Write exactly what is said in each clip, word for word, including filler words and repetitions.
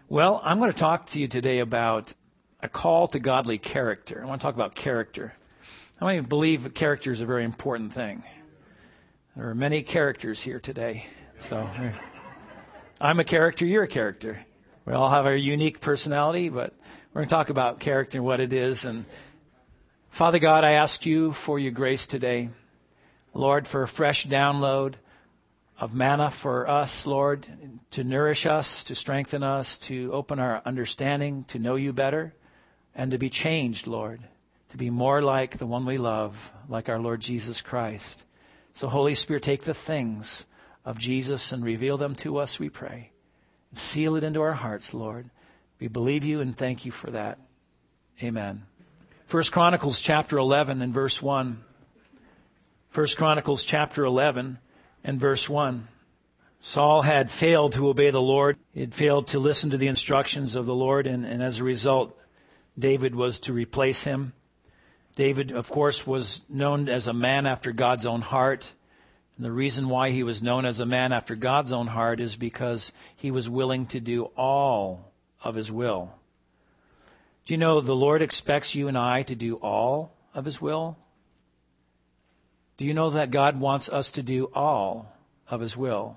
Well, I'm going to talk to you today about a call to godly character. I want to talk about character. How many believe that character is a very important thing? There are many characters here today. So I'm a character, you're a character. We all have our unique personality, but we're going to talk about character and what it is. And Father God, I ask you for your grace today. Lord, for a fresh download of manna for us, Lord, to nourish us, to strengthen us, to open our understanding, to know you better, and to be changed, Lord, to be more like the one we love, like our Lord Jesus Christ. So, Holy Spirit, take the things of Jesus and reveal them to us, we pray. Seal it into our hearts, Lord. We believe you and thank you for that. Amen. First Chronicles chapter eleven and verse one. First Chronicles chapter eleven and verse one. Saul had failed to obey the Lord. He had failed to listen to the instructions of the Lord, and, and as a result, David was to replace him. David, of course, was known as a man after God's own heart. And the reason why he was known as a man after God's own heart is because he was willing to do all of his will. Do you know the Lord expects you and I to do all of his will? Do you know that God wants us to do all of his will?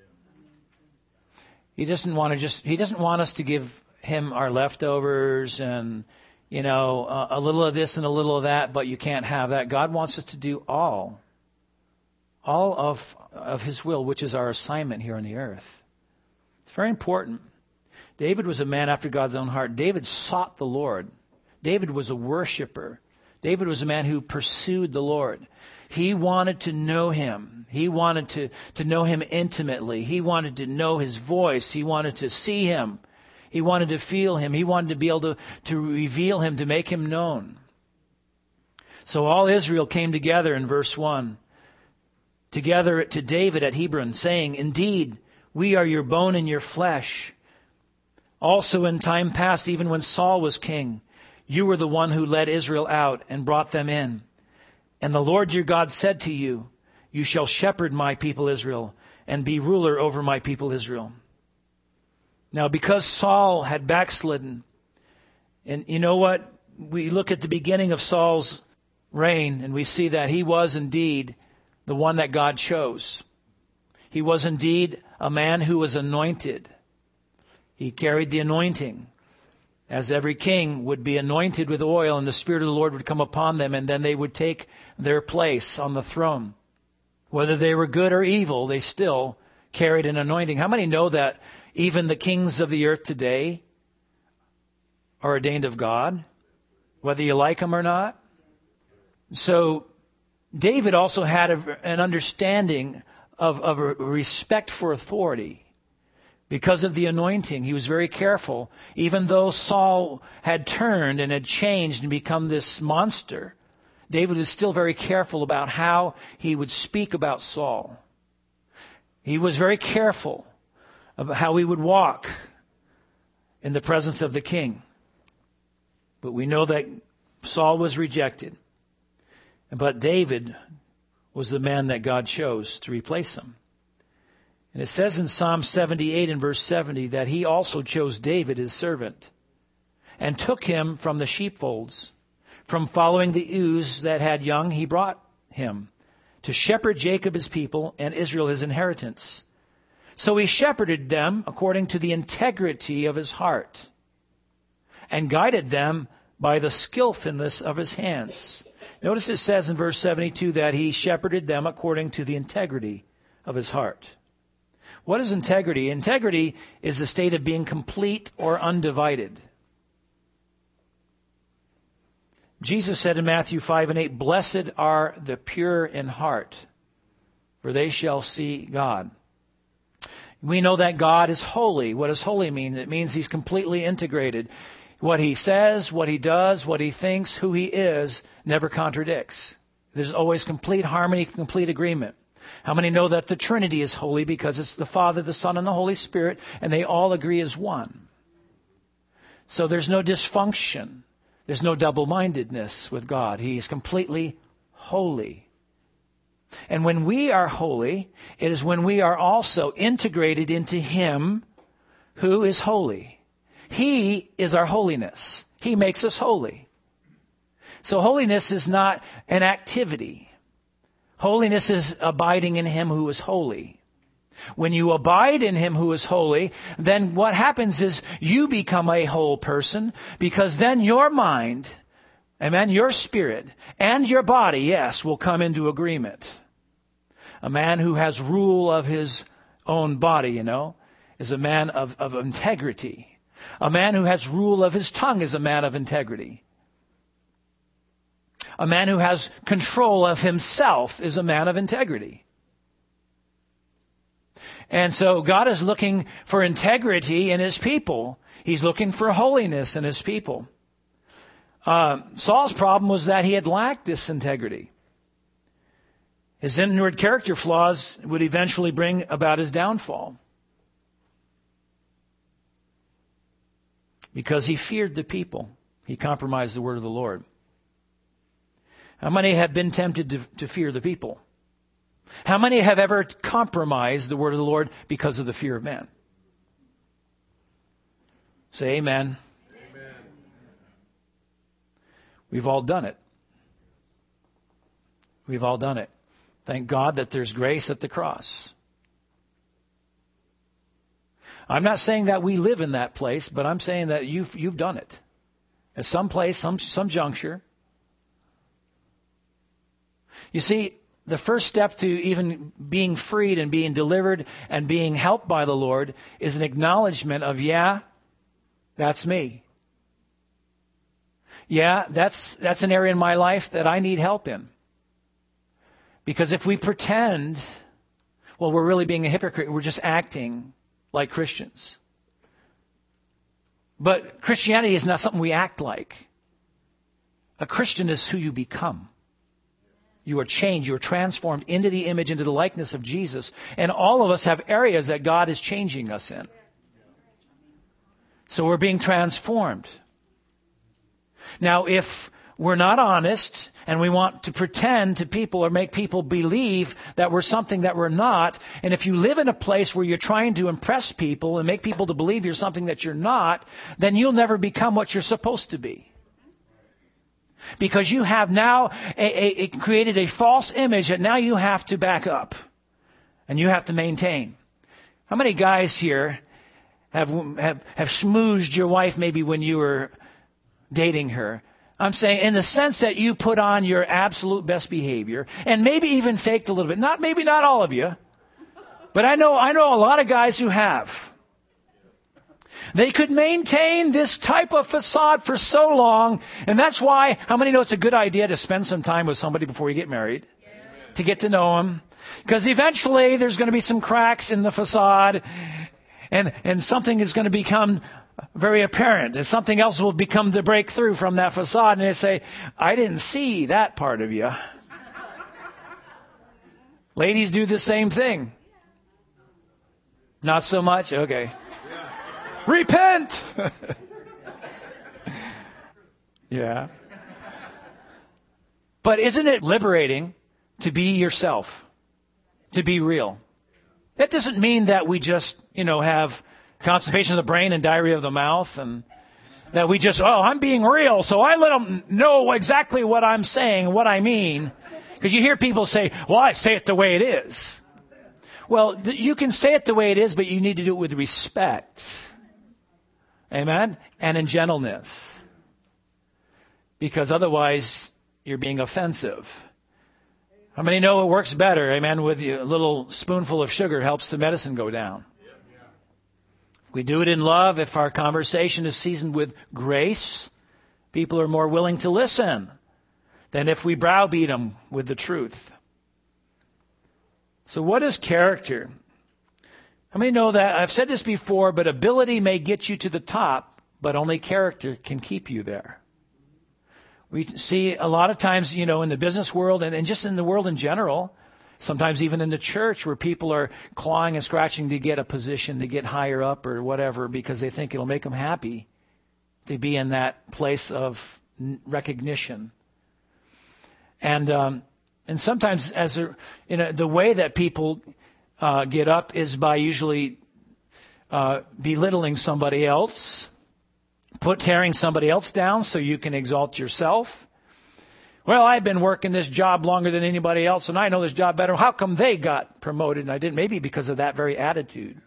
He doesn't want to just, he doesn't want us to give him our leftovers and, you know, a, a little of this and a little of that, but you can't have that. God wants us to do all. All of, of his will, which is our assignment here on the earth. It's very important. David was a man after God's own heart. David sought the Lord. David was a worshiper. David was a man who pursued the Lord. He wanted to know him. He wanted to, to know him intimately. He wanted to know his voice. He wanted to see him. He wanted to feel him. He wanted to be able to, to reveal him, to make him known. So all Israel came together in verse one. Together to David at Hebron, saying, "Indeed, we are your bone and your flesh. Also in time past, even when Saul was king, you were the one who led Israel out and brought them in. And the Lord your God said to you, you shall shepherd my people Israel and be ruler over my people Israel." Now, because Saul had backslidden, and you know what? We look at the beginning of Saul's reign and we see that he was indeed the one that God chose. He was indeed a man who was anointed. He carried the anointing. As every king would be anointed with oil and the Spirit of the Lord would come upon them and then they would take their place on the throne. Whether they were good or evil, they still carried an anointing. How many know that even the kings of the earth today are ordained of God, whether you like them or not? So David also had a, an understanding of, of a respect for authority. Because of the anointing, he was very careful. Even though Saul had turned and had changed and become this monster, David was still very careful about how he would speak about Saul. He was very careful about how he would walk in the presence of the king. But we know that Saul was rejected. But David was the man that God chose to replace him. And it says in Psalm seventy-eight and verse seventy that he also chose David, his servant, and took him from the sheepfolds. From following the ewes that had young, he brought him to shepherd Jacob his people and Israel his inheritance. So he shepherded them according to the integrity of his heart and guided them by the skillfulness of his hands. Notice it says in verse seventy-two that he shepherded them according to the integrity of his heart. What is integrity? Integrity is the state of being complete or undivided. Jesus said in Matthew five and eight, "Blessed are the pure in heart, for they shall see God." We know that God is holy. What does holy mean? It means he's completely integrated. What he says, what he does, what he thinks, who he is, never contradicts. There's always complete harmony, complete agreement. How many know that the Trinity is holy because it's the Father, the Son, and the Holy Spirit, and they all agree as one? So there's no dysfunction. There's no double-mindedness with God. He is completely holy. And when we are holy, it is when we are also integrated into Him who is holy. He is our holiness. He makes us holy. So holiness is not an activity. Holiness is abiding in Him who is holy. When you abide in Him who is holy, then what happens is you become a whole person, because then your mind, amen, your spirit, and your body, yes, will come into agreement. A man who has rule of his own body, you know, is a man of, of integrity. A man who has rule of his tongue is a man of integrity. A man who has control of himself is a man of integrity. And so God is looking for integrity in His people. He's looking for holiness in His people. Uh, Saul's problem was that he had lacked this integrity. His inward character flaws would eventually bring about his downfall. Because he feared the people, he compromised the word of the Lord. How many have been tempted to, to fear the people? How many have ever compromised the word of the Lord because of the fear of man? Say amen. Amen. We've all done it. We've all done it. Thank God that there's grace at the cross. I'm not saying that we live in that place, but I'm saying that you've you've done it. At some place, some some juncture. You see, the first step to even being freed and being delivered and being helped by the Lord is an acknowledgement of, yeah, that's me. Yeah, that's that's an area in my life that I need help in. Because if we pretend, well, we're really being a hypocrite. We're just acting like Christians. But Christianity is not something we act like. A Christian is who you become. You are changed. You are transformed into the image, into the likeness of Jesus. And all of us have areas that God is changing us in. So we're being transformed. Now, if we're not honest and we want to pretend to people or make people believe that we're something that we're not, and if you live in a place where you're trying to impress people and make people to believe you're something that you're not, then you'll never become what you're supposed to be. Because you have now a, a, a created a false image that now you have to back up. And you have to maintain. How many guys here have, have, have schmoozed your wife maybe when you were dating her? I'm saying in the sense that you put on your absolute best behavior and maybe even faked a little bit. Not maybe not all of you. But I know I know a lot of guys who have. They could maintain this type of facade for so long, and that's why, how many know it's a good idea to spend some time with somebody before you get married? Yeah. To get to know them. Because eventually there's going to be some cracks in the facade, and, and something is going to become very apparent, and something else will become the breakthrough from that facade, and they say, I didn't see that part of you. Ladies do the same thing. Not so much? Okay. Repent! Yeah. But isn't it liberating to be yourself? To be real? That doesn't mean that we just, you know, have constipation of the brain and diarrhea of the mouth, and that we just, oh, I'm being real, so I let them know exactly what I'm saying, what I mean. Because you hear people say, well, I say it the way it is. Well, you can say it the way it is, but you need to do it with respect. Amen? And in gentleness. Because otherwise, you're being offensive. How many know it works better? Amen? With a little spoonful of sugar helps the medicine go down. If we do it in love, if our conversation is seasoned with grace, people are more willing to listen than if we browbeat them with the truth. So what is character? How many know that? I've said this before, but ability may get you to the top, but only character can keep you there. We see a lot of times, you know, in the business world and, and just in the world in general, sometimes even in the church, where people are clawing and scratching to get a position, to get higher up or whatever, because they think it'll make them happy to be in that place of recognition. And um, and sometimes as a, you know, the way that people uh, get up is by usually uh, belittling somebody else, put tearing somebody else down so you can exalt yourself. Well, I've been working this job longer than anybody else, and I know this job better. How come they got promoted and I didn't? Maybe because of that very attitude.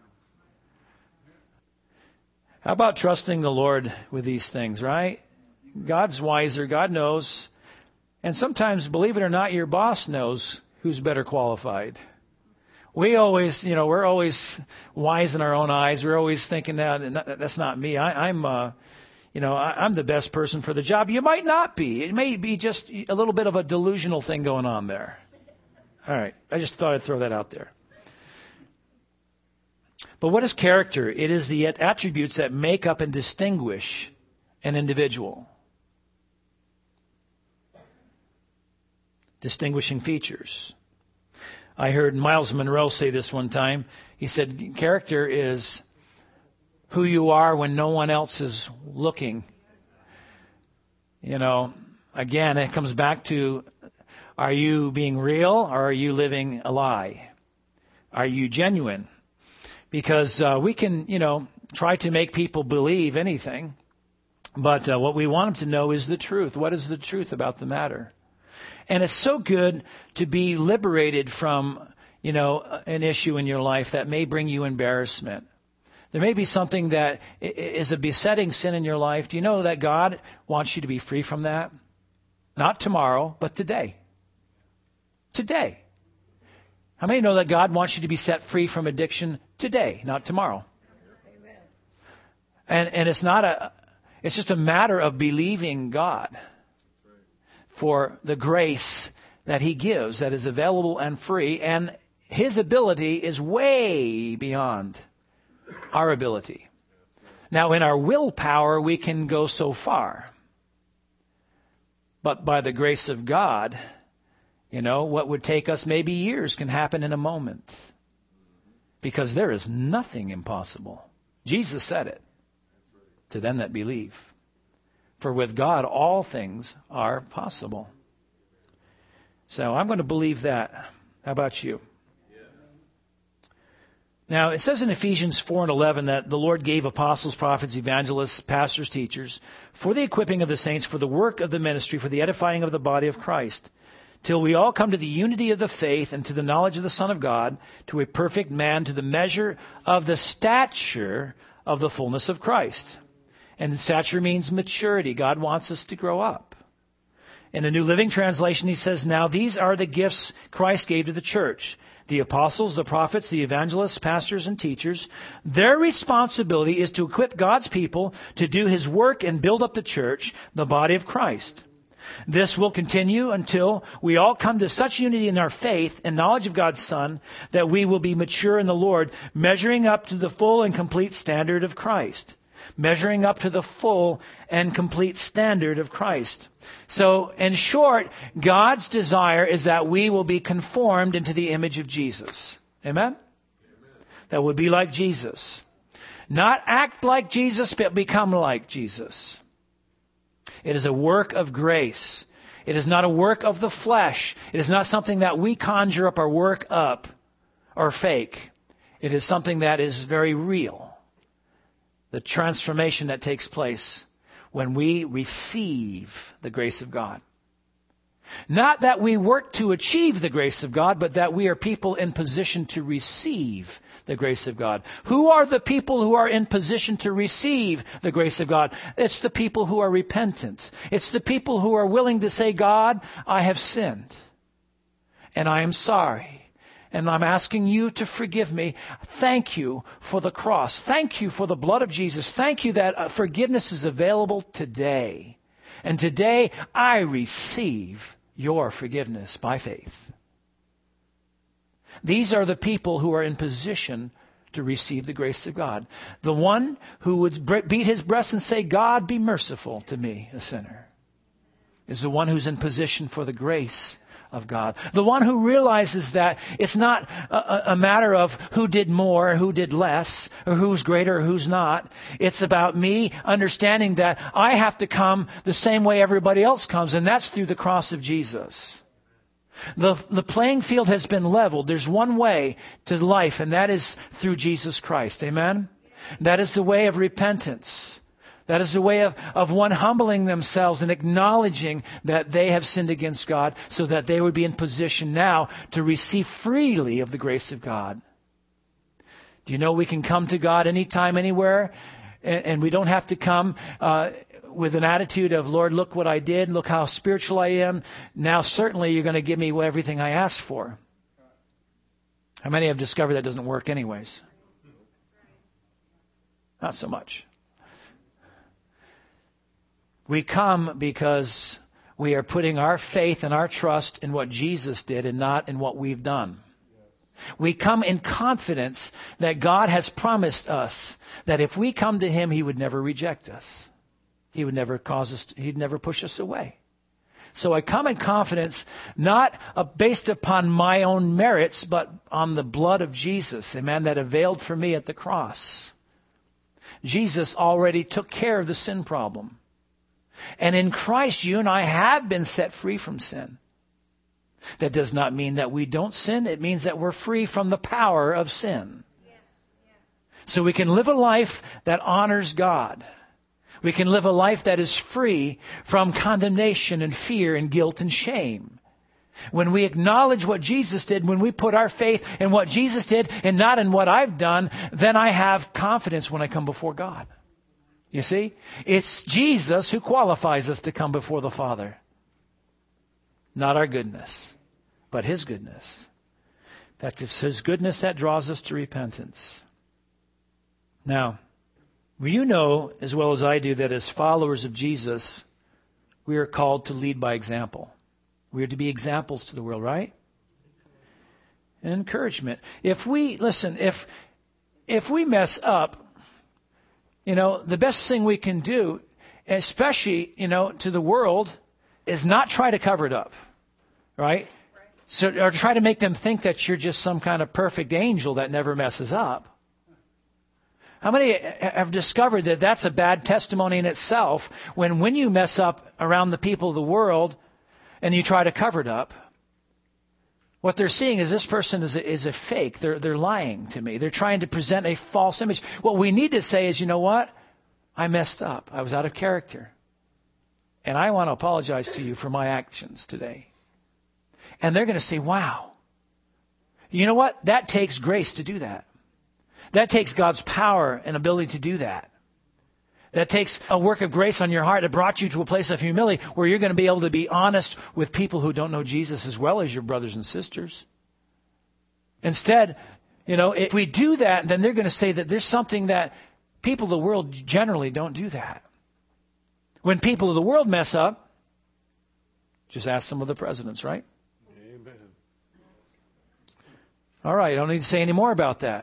How about trusting the Lord with these things, right? God's wiser. God knows. And sometimes, believe it or not, your boss knows who's better qualified. We always, you know, we're always wise in our own eyes. We're always thinking, that that's not me. I, I'm, uh, you know, I, I'm the best person for the job. You might not be. It may be just a little bit of a delusional thing going on there. All right. I just thought I'd throw that out there. But what is character? It is the attributes that make up and distinguish an individual. Distinguishing features. I heard Miles Monroe say this one time. He said, character is who you are when no one else is looking. You know, again, it comes back to, are you being real or are you living a lie? Are you genuine? Because uh, we can, you know, try to make people believe anything. But uh, what we want them to know is the truth. What is the truth about the matter? And it's so good to be liberated from, you know, an issue in your life that may bring you embarrassment. There may be something that is a besetting sin in your life. Do you know that God wants you to be free from that? Not tomorrow, but today. Today. How many know that God wants you to be set free from addiction today, not tomorrow? Amen. And and it's not a, it's just a matter of believing God for the grace that He gives that is available and free, and His ability is way beyond our ability. Now, in our willpower, we can go so far. But by the grace of God, you know, what would take us maybe years can happen in a moment. Because there is nothing impossible. Jesus said it to them that believe. For with God, all things are possible. So I'm going to believe that. How about you? Yes. Now, it says in Ephesians four and eleven that the Lord gave apostles, prophets, evangelists, pastors, teachers, for the equipping of the saints, for the work of the ministry, for the edifying of the body of Christ, till we all come to the unity of the faith and to the knowledge of the Son of God, to a perfect man, to the measure of the stature of the fullness of Christ. And stature means maturity. God wants us to grow up. In the New Living Translation, he says, now these are the gifts Christ gave to the church. The apostles, the prophets, the evangelists, pastors, and teachers. Their responsibility is to equip God's people to do His work and build up the church, the body of Christ. This will continue until we all come to such unity in our faith and knowledge of God's Son that we will be mature in the Lord, measuring up to the full and complete standard of Christ. Measuring up to the full and complete standard of Christ. So, in short, God's desire is that we will be conformed into the image of Jesus. Amen? Amen. That would be like Jesus. Not act like Jesus, but become like Jesus. It is a work of grace. It is not a work of the flesh. It is not something that we conjure up or work up or fake. It is something that is very real. The transformation that takes place when we receive the grace of God. Not that we work to achieve the grace of God, but that we are people in position to receive the grace of God. Who are the people who are in position to receive the grace of God? It's the people who are repentant. It's the people who are willing to say, God, I have sinned, and I am sorry. And I'm asking you to forgive me. Thank you for the cross. Thank you for the blood of Jesus. Thank you that uh, forgiveness is available today. And today I receive your forgiveness by faith. These are the people who are in position to receive the grace of God. The one who would beat his breast and say, God, be merciful to me, a sinner, is the one who's in position for the grace of God. The one who realizes that it's not a, a matter of who did more, who did less, or who's greater, or who's not. It's about me understanding that I have to come the same way everybody else comes, and that's through the cross of Jesus. The, the playing field has been leveled. There's one way to life, and that is through Jesus Christ. Amen? That is the way of repentance. That is a way of, of one humbling themselves and acknowledging that they have sinned against God so that they would be in position now to receive freely of the grace of God. Do you know we can come to God anytime, anywhere, and, and we don't have to come uh, with an attitude of, Lord, look what I did, look how spiritual I am. Now certainly you're going to give me everything I asked for. How many have discovered that doesn't work anyways? Not so much. We come because we are putting our faith and our trust in what Jesus did and not in what we've done. We come in confidence that God has promised us that if we come to Him, He would never reject us. He would never cause us, to, He'd never push us away. So I come in confidence, not uh, based upon my own merits, but on the blood of Jesus, amen, that availed for me at the cross. Jesus already took care of the sin problem. And in Christ, you and I have been set free from sin. That does not mean that we don't sin. It means that we're free from the power of sin. So we can live a life that honors God. We can live a life that is free from condemnation and fear and guilt and shame. When we acknowledge what Jesus did, when we put our faith in what Jesus did and not in what I've done, then I have confidence when I come before God. You see? It's Jesus who qualifies us to come before the Father. Not our goodness, but His goodness. In fact, it's His goodness that draws us to repentance. Now, you know as well as I do that as followers of Jesus, we are called to lead by example. We are to be examples to the world, right? And encouragement. If we, listen, if if we mess up, you know, the best thing we can do, especially, you know, to the world, is not try to cover it up, right? So, or try to make them think that you're just some kind of perfect angel that never messes up. How many have discovered that that's a bad testimony in itself when when you mess up around the people of the world and you try to cover it up? What they're seeing is this person is a, is a fake. They're, they're lying to me. They're trying to present a false image. What we need to say is, you know what? I messed up. I was out of character. And I want to apologize to you for my actions today. And they're going to say, wow. You know what? That takes grace to do that. That takes God's power and ability to do that. That takes a work of grace on your heart that brought you to a place of humility where you're going to be able to be honest with people who don't know Jesus as well as your brothers and sisters. Instead, you know, if we do that, then they're going to say that there's something that people of the world generally don't do that. When people of the world mess up, just ask some of the presidents, right? Amen. All right, I don't need to say any more about that.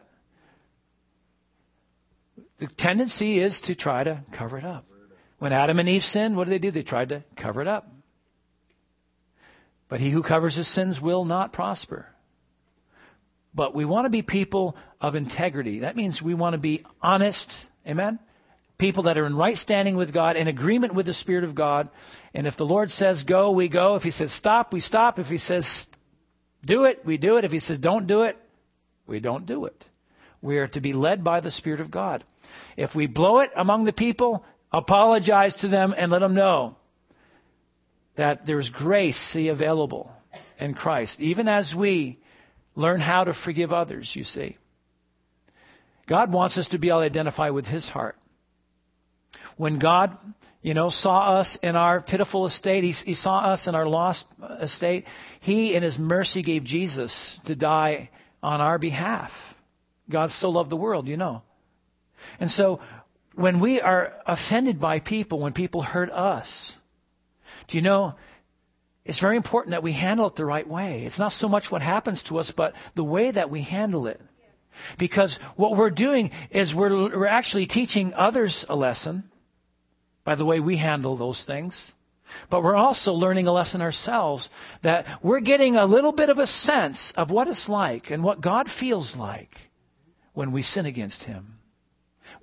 The tendency is to try to cover it up. When Adam and Eve sinned, what did they do? They tried to cover it up. But he who covers his sins will not prosper. But we want to be people of integrity. That means we want to be honest. Amen? People that are in right standing with God, in agreement with the Spirit of God. And if the Lord says go, we go. If He says stop, we stop. If He says do it, we do it. If He says don't do it, we don't do it. We are to be led by the Spirit of God. If we blow it among the people, apologize to them and let them know that there's grace available in Christ. Even as we learn how to forgive others, you see. God wants us to be able to identify with His heart. When God, you know, saw us in our pitiful estate, He, he saw us in our lost estate, He in His mercy gave Jesus to die on our behalf. God so loved the world, you know. And so when we are offended by people, when people hurt us, do you know, it's very important that we handle it the right way. It's not so much what happens to us, but the way that we handle it. Because what we're doing is we're, we're actually teaching others a lesson by the way we handle those things. But we're also learning a lesson ourselves that we're getting a little bit of a sense of what it's like and what God feels like when we sin against Him.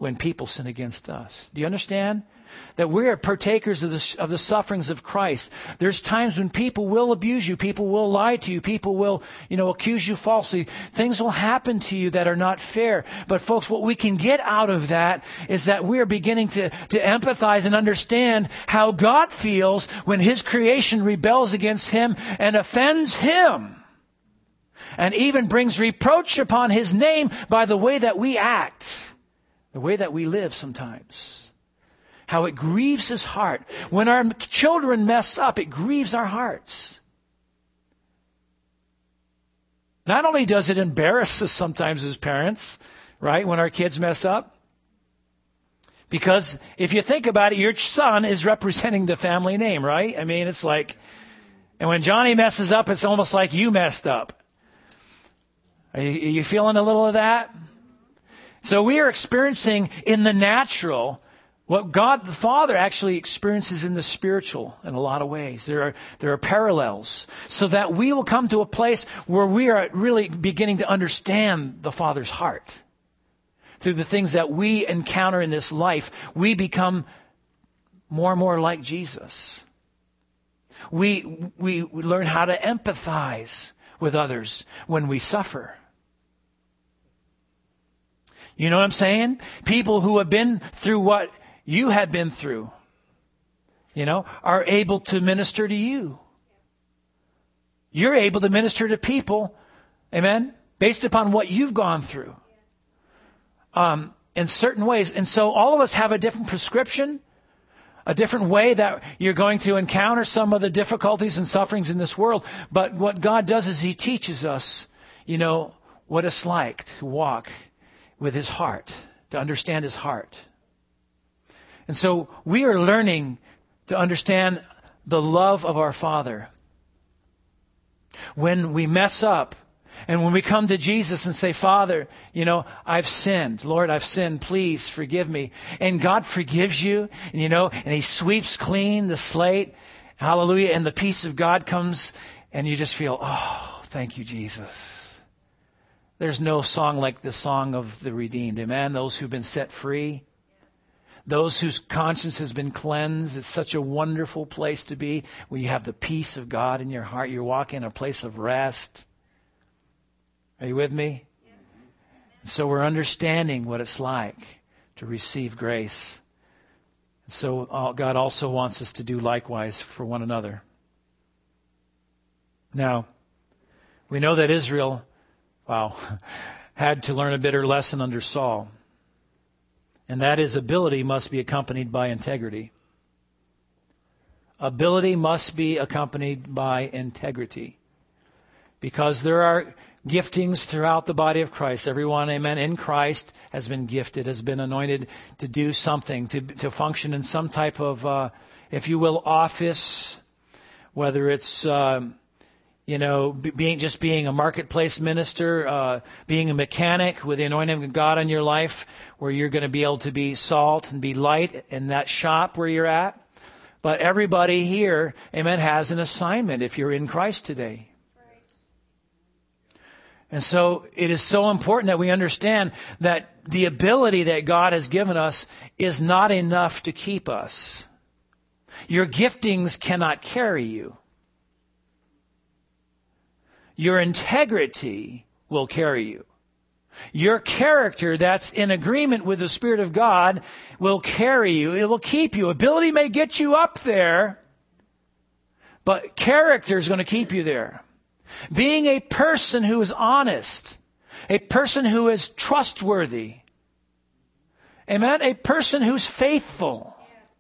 when people sin against us. Do you understand? That we are partakers of the, of the sufferings of Christ. There's times when people will abuse you. People will lie to you. People will, you know, accuse you falsely. Things will happen to you that are not fair. But folks, what we can get out of that is that we are beginning to, to empathize and understand how God feels when His creation rebels against Him and offends Him. And even brings reproach upon His name by the way that we act. The way that we live sometimes. How it grieves His heart. When our children mess up, it grieves our hearts. Not only does it embarrass us sometimes as parents, right, when our kids mess up. Because if you think about it, your son is representing the family name, right? I mean, it's like, and when Johnny messes up, it's almost like you messed up. Are you, are you feeling a little of that? So we are experiencing in the natural what God the Father actually experiences in the spiritual in a lot of ways. There are there are parallels. So that we will come to a place where we are really beginning to understand the Father's heart. Through the things that we encounter in this life, we become more and more like Jesus. We we learn how to empathize with others when we suffer. You know what I'm saying? People who have been through what you have been through, you know, are able to minister to you. You're able to minister to people, amen, based upon what you've gone through um, in certain ways. And so all of us have a different prescription, a different way that you're going to encounter some of the difficulties and sufferings in this world. But what God does is He teaches us, you know, what it's like to walk with His heart, to understand His heart. And so we are learning to understand the love of our Father. When we mess up and when we come to Jesus and say, Father, you know, I've sinned. Lord, I've sinned. Please forgive me. And God forgives you, and, you know, and He sweeps clean the slate. Hallelujah. And the peace of God comes and you just feel, oh, thank you, Jesus. There's no song like the song of the redeemed. Amen. Those who've been set free. Those whose conscience has been cleansed. It's such a wonderful place to be where you have the peace of God in your heart. You're walking in a place of rest. Are you with me? So we're understanding what it's like to receive grace. So God also wants us to do likewise for one another. Now, we know that Israel, wow, had to learn a bitter lesson under Saul. And that is, ability must be accompanied by integrity. Ability must be accompanied by integrity. Because there are giftings throughout the body of Christ. Everyone, amen, in Christ has been gifted, has been anointed to do something, to, to function in some type of, uh, if you will, office, whether it's... Uh, You know, being just being a marketplace minister, uh, being a mechanic with the anointing of God on your life, where you're going to be able to be salt and be light in that shop where you're at. But everybody here, amen, has an assignment if you're in Christ today. And so it is so important that we understand that the ability that God has given us is not enough to keep us. Your giftings cannot carry you. Your integrity will carry you. Your character that's in agreement with the Spirit of God will carry you. It will keep you. Ability may get you up there, but character is going to keep you there. Being a person who is honest, a person who is trustworthy, amen, a person who's faithful,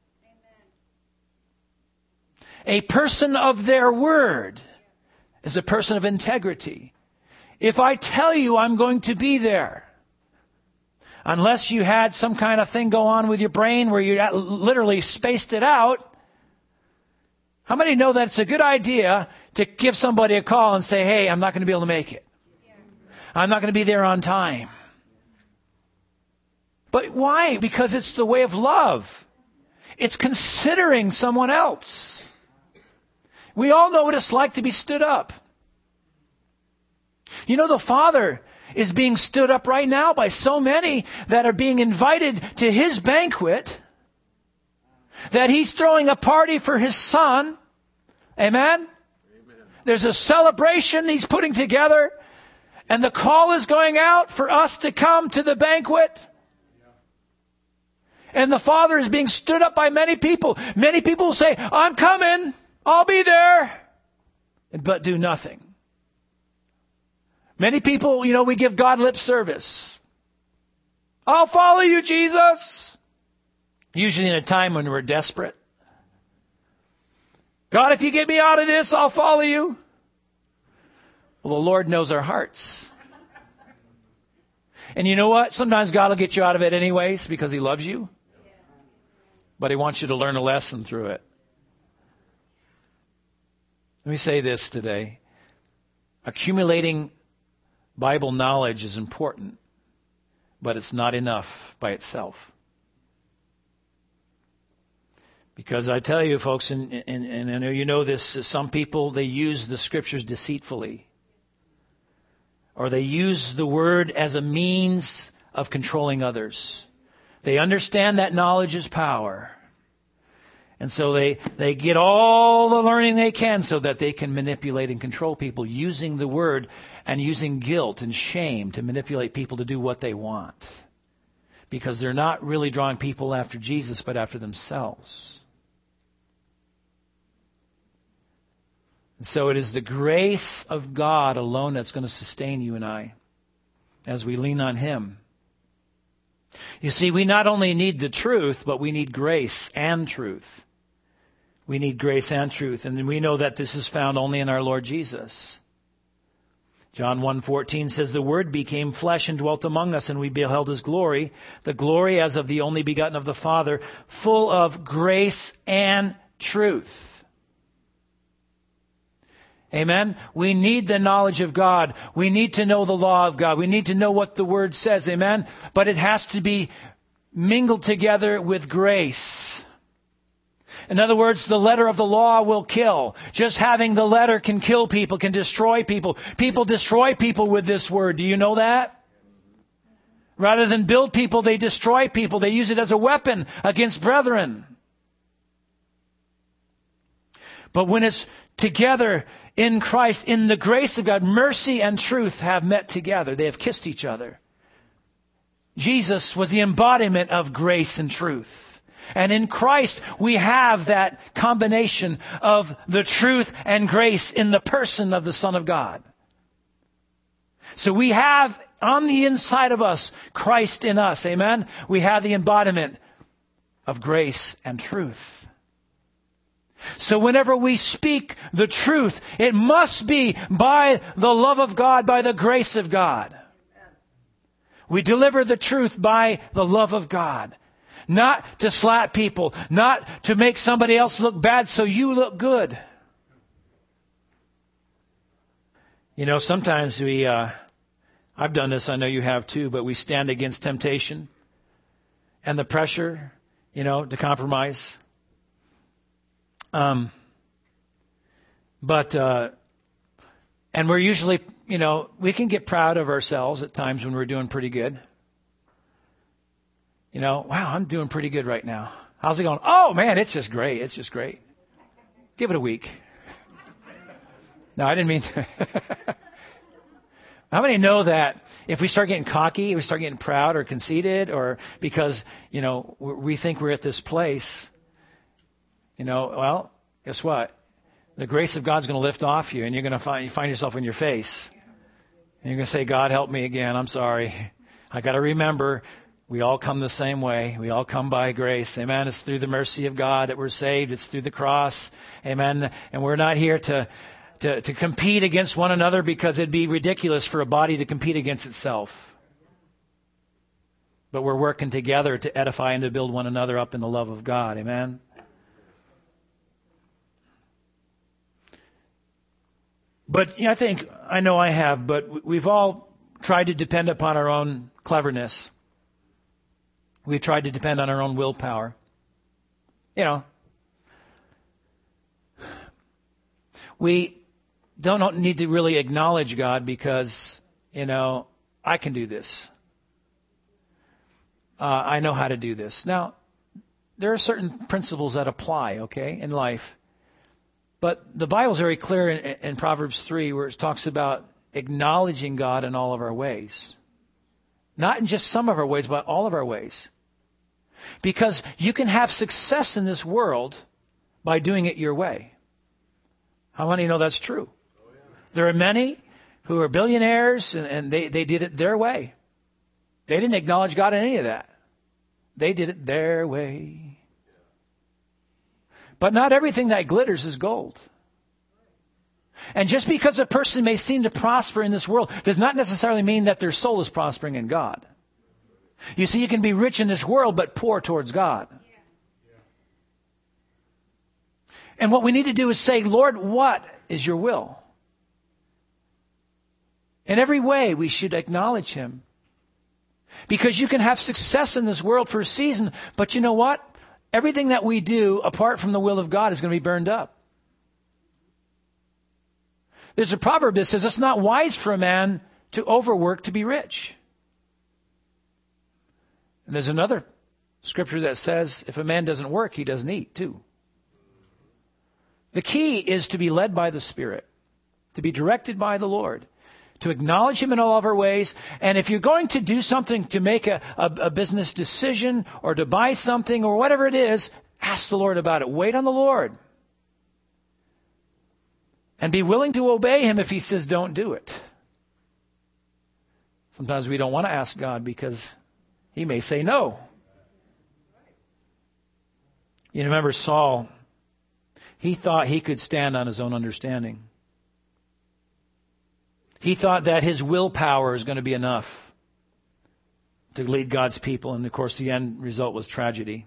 a person of their word, is a person of integrity. If I tell you I'm going to be there, unless you had some kind of thing go on with your brain where you literally spaced it out, how many know that it's a good idea to give somebody a call and say, hey, I'm not going to be able to make it. I'm not going to be there on time. But why? Because it's the way of love. It's considering someone else. We all know what it's like to be stood up. You know, the Father is being stood up right now by so many that are being invited to His banquet, that He's throwing a party for His Son. Amen? Amen. There's a celebration He's putting together, and the call is going out for us to come to the banquet. And the Father is being stood up by many people. Many people say, I'm coming, I'll be there, but do nothing. Many people, you know, we give God lip service. I'll follow you, Jesus. Usually in a time when we're desperate. God, if you get me out of this, I'll follow you. Well, the Lord knows our hearts. And you know what? Sometimes God will get you out of it anyways because He loves you. But He wants you to learn a lesson through it. Let me say this today. Accumulating Bible knowledge is important, but it's not enough by itself. Because I tell you, folks, and, and, and I know you know this, some people, they use the Scriptures deceitfully. Or they use the Word as a means of controlling others. They understand that knowledge is power. And so they, they get all the learning they can so that they can manipulate and control people using the Word and using guilt and shame to manipulate people to do what they want. Because they're not really drawing people after Jesus, but after themselves. And so it is the grace of God alone that's going to sustain you and I as we lean on Him. You see, we not only need the truth, but we need grace and truth. We need grace and truth. And we know that this is found only in our Lord Jesus. John one fourteen says, the Word became flesh and dwelt among us, and we beheld His glory, the glory as of the only begotten of the Father, full of grace and truth. Amen? We need the knowledge of God. We need to know the law of God. We need to know what the Word says. Amen? But it has to be mingled together with grace. In other words, the letter of the law will kill. Just having the letter can kill people, can destroy people. People destroy people with this Word. Do you know that? Rather than build people, they destroy people. They use it as a weapon against brethren. But when it's together in Christ, in the grace of God, mercy and truth have met together. They have kissed each other. Jesus was the embodiment of grace and truth. And in Christ, we have that combination of the truth and grace in the person of the Son of God. So we have on the inside of us, Christ in us. Amen? We have the embodiment of grace and truth. So whenever we speak the truth, it must be by the love of God, by the grace of God. We deliver the truth by the love of God. Not to slap people, not to make somebody else look bad so you look good. You know, sometimes we, uh, I've done this, I know you have too, but we stand against temptation and the pressure, you know, to compromise. Um, but, uh, and we're usually, you know, we can get proud of ourselves at times when we're doing pretty good. You know, wow, I'm doing pretty good right now. How's it going? Oh, man, it's just great. It's just great. Give it a week. No, I didn't mean to. How many know that if we start getting cocky, if we start getting proud or conceited, or because, you know, we think we're at this place, you know, well, guess what? The grace of God's going to lift off you, and you're going to find, you find yourself in your face. And you're going to say, God, help me again. I'm sorry. I got to remember, we all come the same way. We all come by grace. Amen. It's through the mercy of God that we're saved. It's through the cross. Amen. And we're not here to, to, to compete against one another, because it'd be ridiculous for a body to compete against itself. But we're working together to edify and to build one another up in the love of God. Amen. But you know, I think, I know I have, but we've all tried to depend upon our own cleverness. We've tried to depend on our own willpower. You know, we don't need to really acknowledge God because, you know, I can do this. Uh, I know how to do this. Now, there are certain principles that apply, okay, in life. But the Bible's very clear in, in Proverbs three where it talks about acknowledging God in all of our ways. Not in just some of our ways, but all of our ways. Because you can have success in this world by doing it your way. How many know that's true? There are many who are billionaires and, and they, they did it their way. They didn't acknowledge God in any of that. They did it their way. But not everything that glitters is gold. And just because a person may seem to prosper in this world does not necessarily mean that their soul is prospering in God. You see, you can be rich in this world but poor towards God. And what we need to do is say, Lord, what is your will? In every way, we should acknowledge Him. Because you can have success in this world for a season, but you know what? Everything that we do apart from the will of God is going to be burned up. There's a proverb that says it's not wise for a man to overwork to be rich. And there's another scripture that says if a man doesn't work, he doesn't eat too. The key is to be led by the Spirit, to be directed by the Lord, to acknowledge Him in all of our ways. And if you're going to do something, to make a, a, a business decision or to buy something or whatever it is, ask the Lord about it. Wait on the Lord. And be willing to obey Him if He says don't do it. Sometimes we don't want to ask God because He may say no. You remember Saul, he thought he could stand on his own understanding. He thought that his willpower is going to be enough to lead God's people. And of course, the end result was tragedy.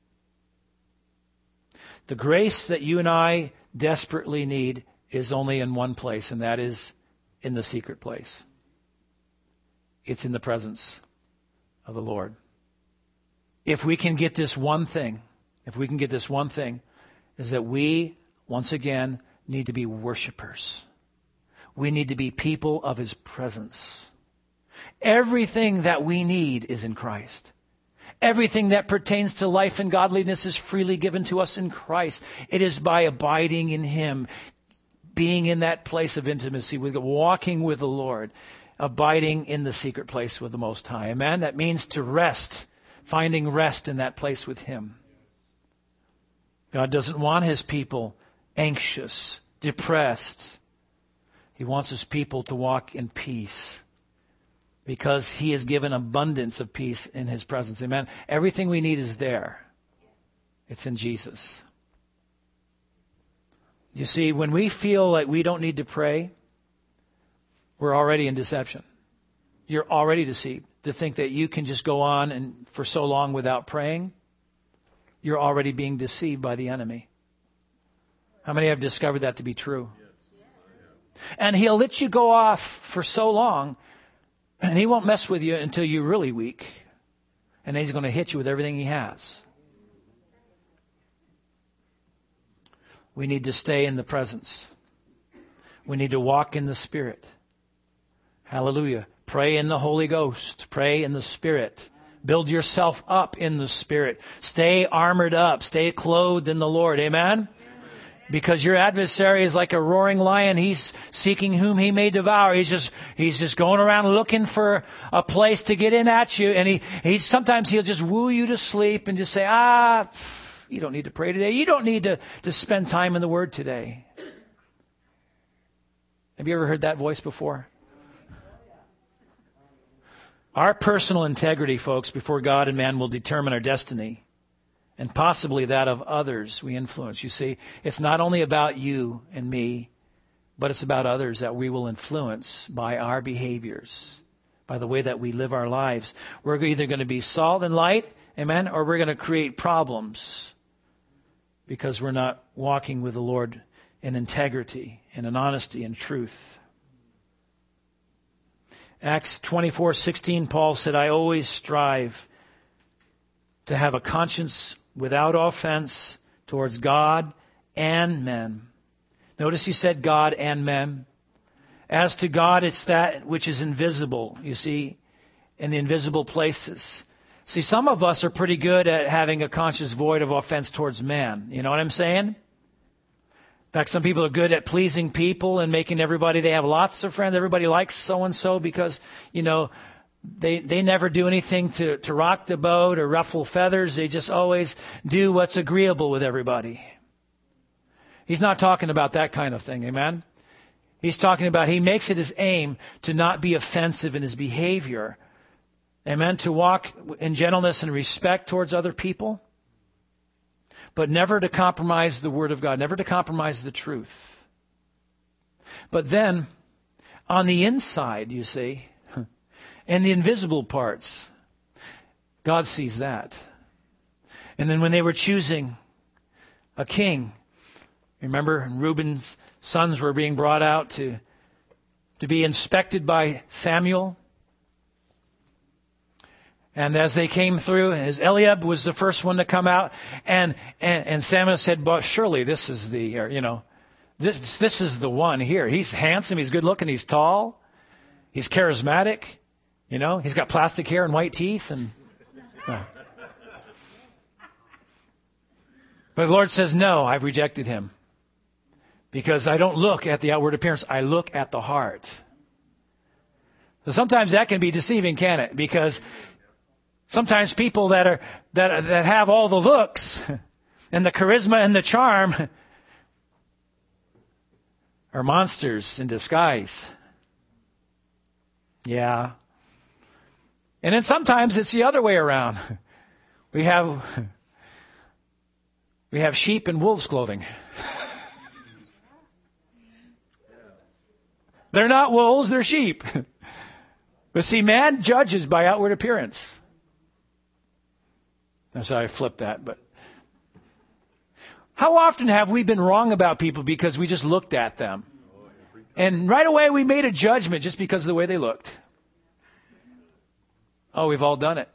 The grace that you and I desperately need is only in one place, and that is in the secret place. It's in the presence of the Lord. If we can get this one thing, if we can get this one thing, is that we, once again, need to be worshipers. We need to be people of His presence. Everything that we need is in Christ. Everything that pertains to life and godliness is freely given to us in Christ. It is by abiding in Him, being in that place of intimacy, with walking with the Lord, abiding in the secret place with the Most High. Amen? That means to rest, finding rest in that place with Him. God doesn't want His people anxious, depressed. He wants His people to walk in peace because He has given abundance of peace in His presence. Amen. Everything we need is there. It's in Jesus. You see, when we feel like we don't need to pray, we're already in deception. You're already deceived. To think that you can just go on and for so long without praying, you're already being deceived by the enemy. How many have discovered that to be true? And he'll let you go off for so long, and he won't mess with you until you're really weak. And then he's going to hit you with everything he has. We need to stay in the presence. We need to walk in the Spirit. Hallelujah. Pray in the Holy Ghost. Pray in the Spirit. Build yourself up in the Spirit. Stay armored up. Stay clothed in the Lord. Amen? Because your adversary is like a roaring lion. He's seeking whom he may devour. He's just he's just going around looking for a place to get in at you. And he, he sometimes he'll just woo you to sleep and just say, ah, you don't need to pray today. You don't need to, to spend time in the Word today. Have you ever heard that voice before? Our personal integrity, folks, before God and man will determine our destiny. And possibly that of others we influence. You see, it's not only about you and me, but it's about others that we will influence by our behaviors, by the way that we live our lives. We're either going to be salt and light, amen, or we're going to create problems because we're not walking with the Lord in integrity and in honesty and truth. Acts twenty-four sixteen, Paul said, I always strive to have a conscience without offense towards God and men. Notice he said God and men. As to God, it's that which is invisible, you see, in the invisible places. See, some of us are pretty good at having a conscious void of offense towards man. You know what I'm saying? In fact, some people are good at pleasing people and making everybody, they have lots of friends. Everybody likes so-and-so because, you know, they they never do anything to, to rock the boat or ruffle feathers. They just always do what's agreeable with everybody. He's not talking about that kind of thing, amen? He's talking about he makes it his aim to not be offensive in his behavior. Amen? To walk in gentleness and respect towards other people. But never to compromise the Word of God. Never to compromise the truth. But then, on the inside, you see, in the invisible parts, God sees that. And then when they were choosing a king, remember, Reuben's sons were being brought out to, to be inspected by Samuel. And as they came through, as Eliab was the first one to come out, and, and, and Samuel said, "But surely this is the, you know, this this is the one here. He's handsome, he's good looking, he's tall, he's charismatic, you know, he's got plastic hair and white teeth." And uh. But the Lord says, "No, I've rejected him. Because I don't look at the outward appearance, I look at the heart." So sometimes that can be deceiving, can it? Because sometimes people that are that that have all the looks and the charisma and the charm are monsters in disguise. Yeah. And then sometimes it's the other way around. We have we have sheep in wolves' clothing. They're not wolves, they're sheep. But see, man judges by outward appearance. That's how I flipped that. But how often have we been wrong about people because we just looked at them? And right away we made a judgment just because of the way they looked. Oh, we've all done it.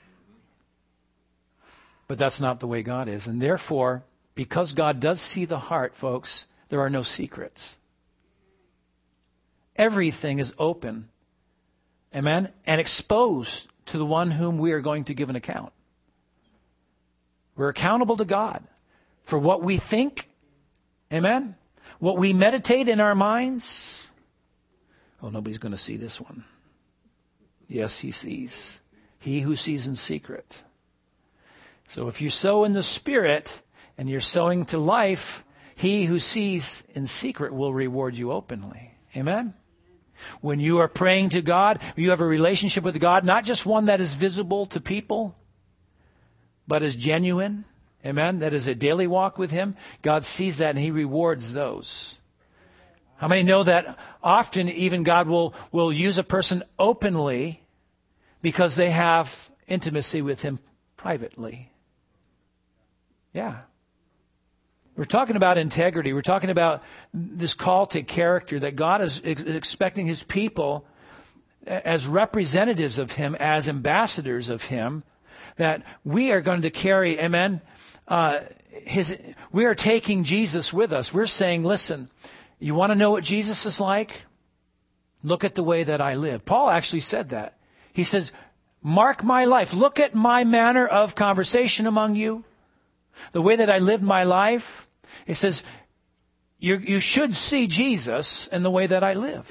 But that's not the way God is. And therefore, because God does see the heart, folks, there are no secrets. Everything is open, amen, and exposed to the one whom we are going to give an account. We're accountable to God for what we think, amen, what we meditate in our minds. Oh, nobody's going to see this one. Yes, he sees. He who sees in secret. So if you sow in the Spirit and you're sowing to life, he who sees in secret will reward you openly. Amen? When you are praying to God, you have a relationship with God, not just one that is visible to people, but is genuine. Amen? That is a daily walk with Him. God sees that and He rewards those. How many know that often even God will, will use a person openly because they have intimacy with Him privately? Yeah. We're talking about integrity. We're talking about this call to character, that God is ex- expecting His people as representatives of Him, as ambassadors of Him, that we are going to carry, amen, uh, his, we are taking Jesus with us. We're saying, listen, you want to know what Jesus is like? Look at the way that I live. Paul actually said that. He says, mark my life. Look at my manner of conversation among you. The way that I live my life. He says, you, you should see Jesus in the way that I live.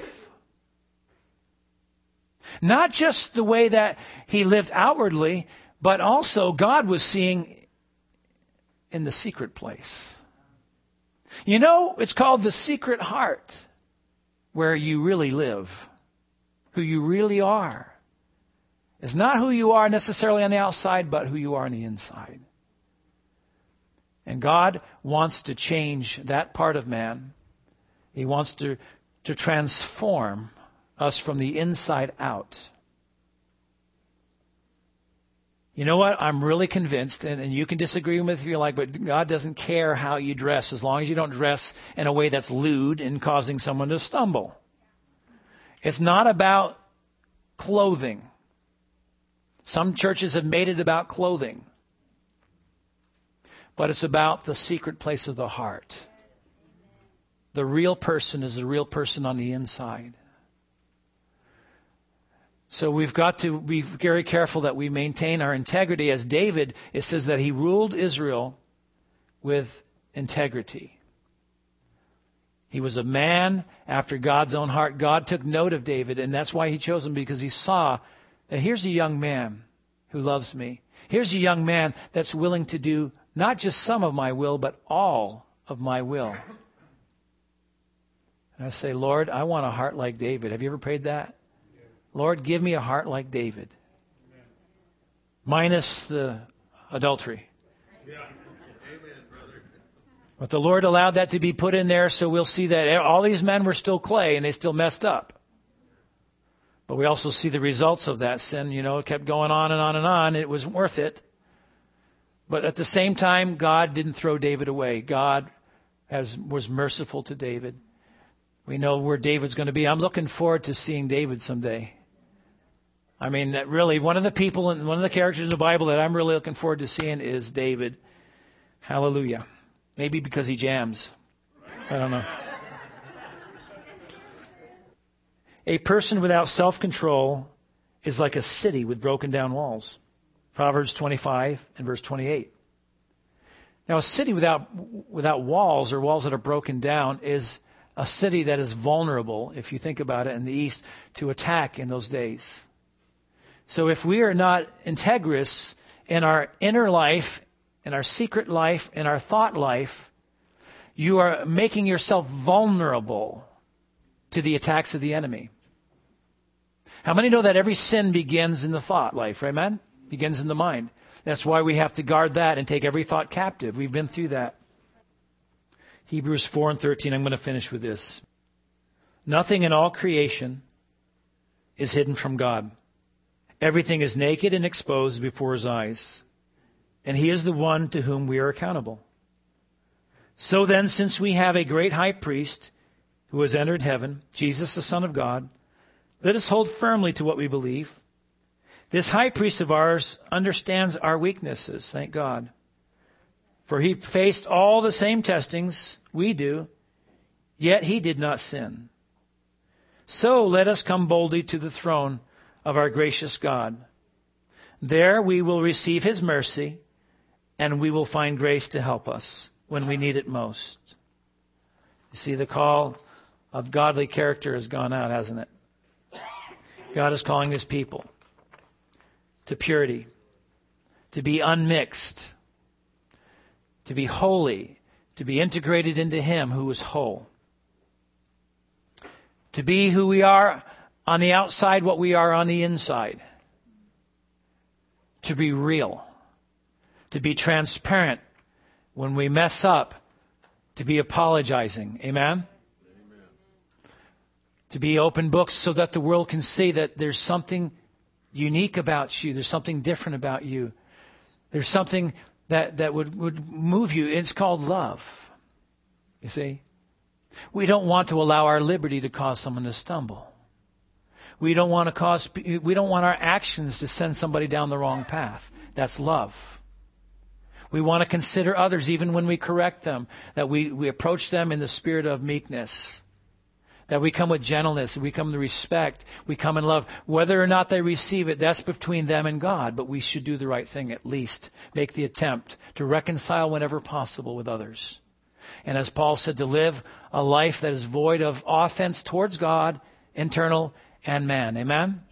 Not just the way that He lived outwardly, but also God was seeing in the secret place. You know, it's called the secret heart, where you really live, who you really are. It's not who you are necessarily on the outside, but who you are on the inside. And God wants to change that part of man. He wants to, to transform us from the inside out. You know what? I'm really convinced, and, and you can disagree with me if you like, but God doesn't care how you dress as long as you don't dress in a way that's lewd and causing someone to stumble. It's not about clothing. Some churches have made it about clothing. But it's about the secret place of the heart. The real person is the real person on the inside. So we've got to be very careful that we maintain our integrity. As David, it says that he ruled Israel with integrity. He was a man after God's own heart. God took note of David, and that's why he chose him, because he saw that here's a young man who loves me. Here's a young man that's willing to do not just some of my will, but all of my will. And I say, Lord, I want a heart like David. Have you ever prayed that? Lord, give me a heart like David. Minus the adultery. But the Lord allowed that to be put in there, so we'll see that all these men were still clay and they still messed up. But we also see the results of that sin. You know, it kept going on and on and on. It was worth it. But at the same time, God didn't throw David away. God has, was merciful to David. We know where David's going to be. I'm looking forward to seeing David someday. I mean, that really, one of the people and one of the characters in the Bible that I'm really looking forward to seeing is David. Hallelujah. Maybe because he jams. I don't know. A person without self-control is like a city with broken down walls. Proverbs twenty-five and verse twenty-eight. Now, a city without without walls, or walls that are broken down, is a city that is vulnerable, if you think about it, in the East, to attack in those days. So if we are not integrous in our inner life, in our secret life, in our thought life, you are making yourself vulnerable to the attacks of the enemy. How many know that every sin begins in the thought life, right, man? Begins in the mind. That's why we have to guard that and take every thought captive. We've been through that. Hebrews four and thirteen, I'm going to finish with this. Nothing in all creation is hidden from God. Everything is naked and exposed before His eyes, and He is the one to whom we are accountable. So then, since we have a great high priest who has entered heaven, Jesus the Son of God, let us hold firmly to what we believe. This high priest of ours understands our weaknesses, thank God. For He faced all the same testings we do, yet He did not sin. So let us come boldly to the throne of our gracious God. There we will receive His mercy, and we will find grace to help us when we need it most. You see, the call of godly character has gone out, hasn't it? God is calling His people to purity, to be unmixed, to be holy, to be integrated into Him who is whole, to be who we are on the outside, what we are on the inside, to be real, to be transparent when we mess up, to be apologizing. Amen? Amen. To be open books so that the world can see that there's something unique about you. There's something different about you. There's something that, that would, would move you. It's called love. You see? We don't want to allow our liberty to cause someone to stumble. We don't want to cause, we don't want our actions to send somebody down the wrong path. That's love. We want to consider others even when we correct them, that we, we approach them in the spirit of meekness, that we come with gentleness, we come with respect, we come in love. Whether or not they receive it, that's between them and God, but we should do the right thing at least. Make the attempt to reconcile whenever possible with others. And as Paul said, to live a life that is void of offense towards God, internal and man. Amen?